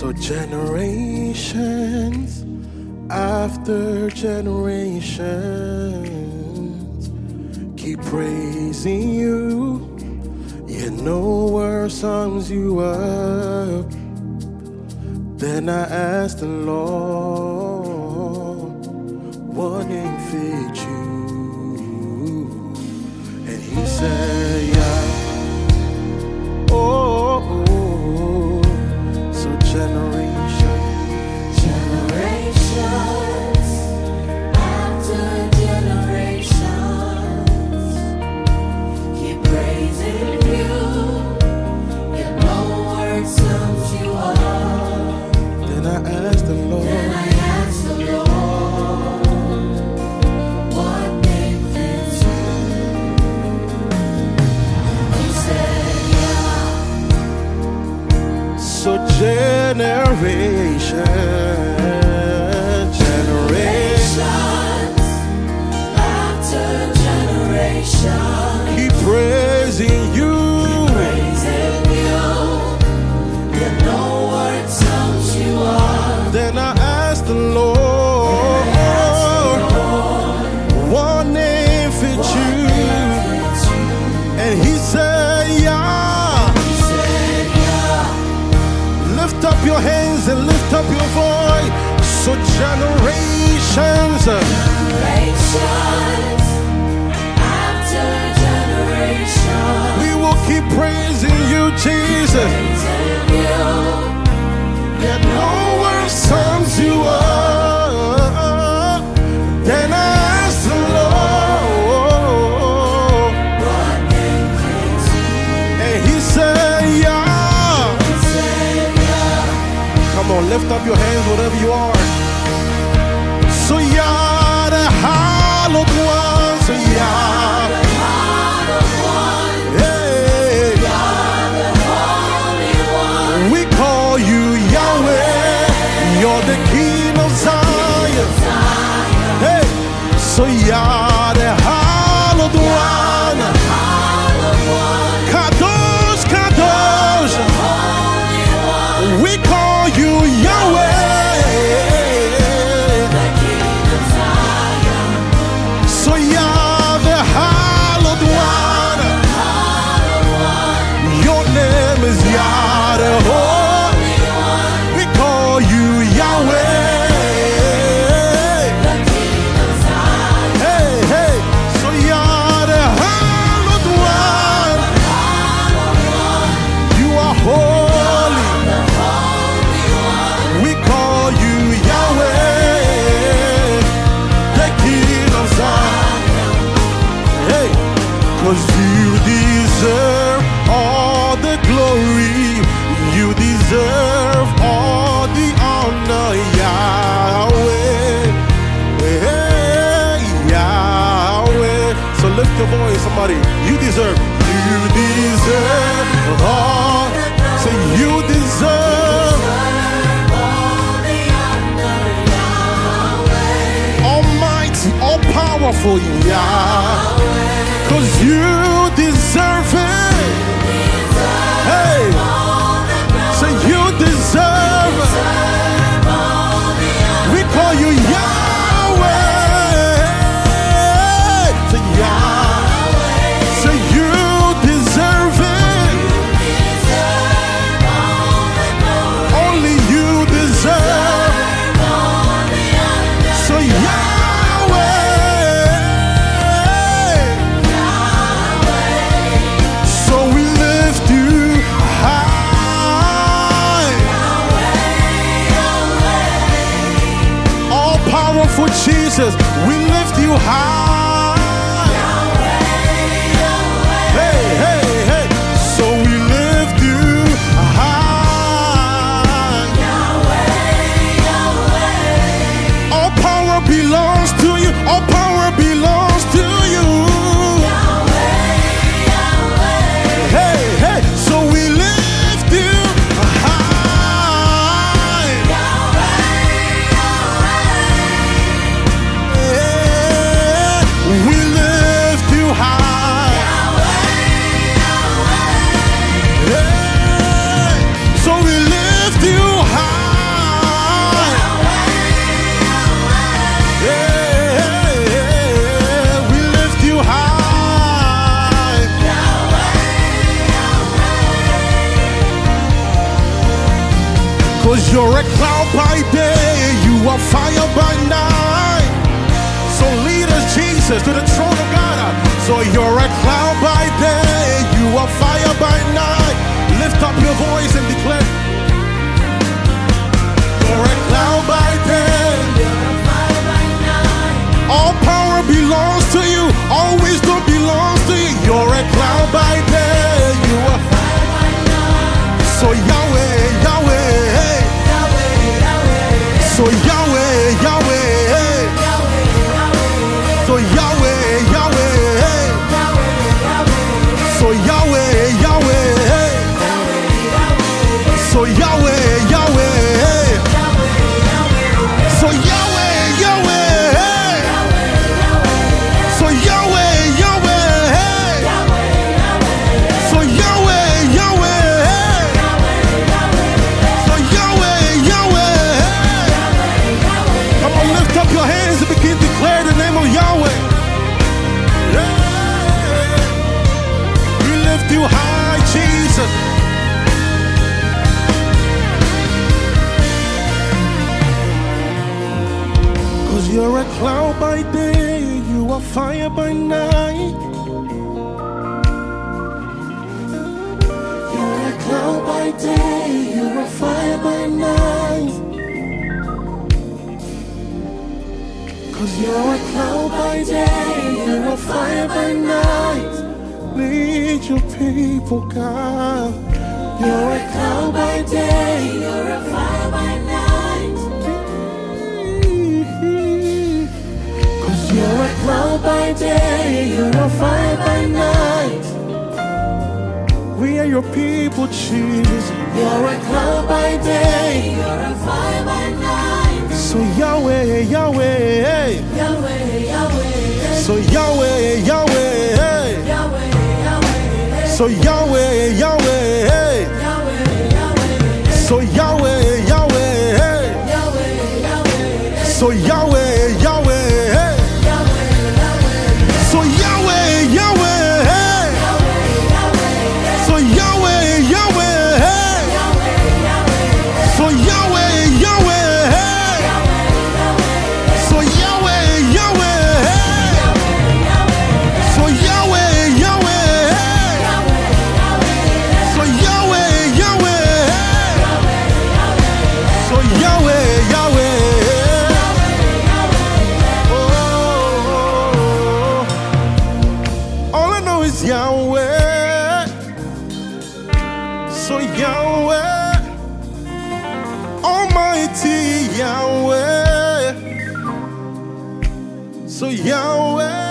So generations after generations keep praising you. You know where sums you up. Then I asked the Lord, what name fit you? And he said, yeah. Oh, so generations after generations keep praising you. You know where sums you up. Then I asked the Lord, what name fits you? He said, yeah. so generations After generations keep praising you. praising you. You know what sums you up. Then I asked the Lord, what name fits you? And he said, yeah. Lift up your hands and lift up your voice. So generations After generations we will keep praising you, Jesus. praising you. Yet no one sums you up. Then I asked the Lord, What name fits you? and he said, yeah. He said, yeah. Come on, lift up your hands wherever you are. So Yah, the hallowed one. So Yah, hey, we call you Yahweh. You're the King of Zion. Hey, so Yah, the hallowed one. Kadosh, Kadosh. We call you Yahweh. So Yah, the hallowed one. Your name is Yah, the Holy One. We call you Yahweh. Hey, hey. So Yah, the hallowed one. You are holy. We call you Yahweh, the King of Zion. Hey, 'cause you deserve all the glory. You deserve all the honor, Yahweh. Hey, Yahweh. So lift your voice, somebody. You deserve all. Say you deserve almighty, all powerful, Yah. 'Cause you deserve it. Hey, say you deserve it. We call you Yahweh. Say Yah. Say you deserve it. Only you deserve. So Yahweh. So we lift you high. All powerful Jesus, we lift you high. Hey, hey, hey. So we lift you high. All power belongs to you. All power belongs to you. Hey, hey. So we lift you high. Yeah. you're a cloud by day, you are fire by night. So lead us, Jesus, to the throne of God. So you're a cloud by day, you are fire by night. Lift up your voice and declare. You're a cloud by day, all power belongs to you, all wisdom belongs to you. You're a cloud by day, you are fire by night. So Yahweh, Yahweh, hey. So Yahweh, Yahweh, hey. So Yahweh, Yahweh, hey. So Yahweh, Yahweh, hey. So Yahweh, Yahweh, hey. So Yahweh, Yahweh, hey. So Yahweh, Yahweh, hey. So Yahweh, Yahweh, hey. So Yahweh, Yahweh, hey. Come on, lift up your hands and begin to declare the name of Yahweh. Yeah. We lift you high, Jesus. Cause you're a cloud by day, you are fire by night. You're a cloud by day, you're a fire by night. Cause You're a cloud by day, you're a fire by night. lead your people, God. You're a cloud by day, you're a fire by night. Cause You're a cloud by day, you're a fire by night. we are your people, Jesus. You're a cloud by day, you're a fire by night. So Yahweh, Yahweh, hey. Yahweh, Yahweh, So Yahweh, Yahweh, hey. Yahweh, Yahweh, So Yahweh, Yahweh, hey. Yahweh, Yahweh, So Yahweh, Yahweh, hey. Yahweh, Yahweh, So Yahweh, Yahweh, hey. So Yahweh, Yahweh, hey. So Yahweh, Yahweh, hey. So Yahweh, Yahweh, hey. So Yahweh, Yahweh, hey. So Yahweh, Yahweh, hey. So Yahweh, Yahweh, hey. So Yahweh, Yahweh, oh. All I know is Yahweh. So Yahweh, Almighty Yahweh. So Yahweh.